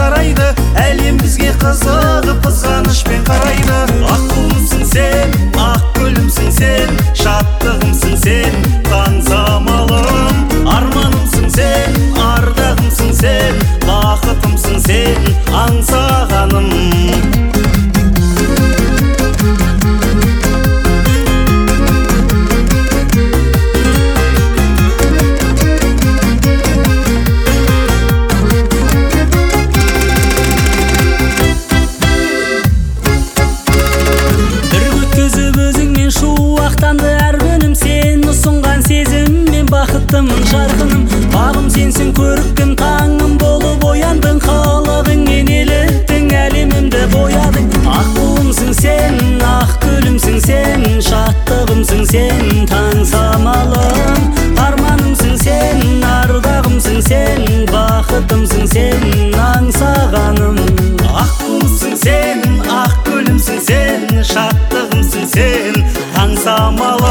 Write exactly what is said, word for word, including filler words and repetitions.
жарайды, әлем бізге қызығып қызғанышпен қарайды. Ақ туымсың сен, ақ гүлімсің сен, шаттығымсың сен, таң самалым. Арманымсың сен, ардағымсың сен, бақытымсың сен, аңсағаным. Әр күнім сен ұсынған сезіммен бақыттымын, жарқыным. Бағым сенсің, көріктім, таңым болып ояндың. Қалағыңмен еліктің, әлемімді боядың. Ақ туымсың сен, ақ гүлімсің сен, шаттығымсың сен, таң самалым. Арманымсың сен, ардағымсың сен, бақытымсың сен, аңсағаным. Ақ туымсың сен, ақ гүлімсің сен, шаттығымсың сен, таң самалым.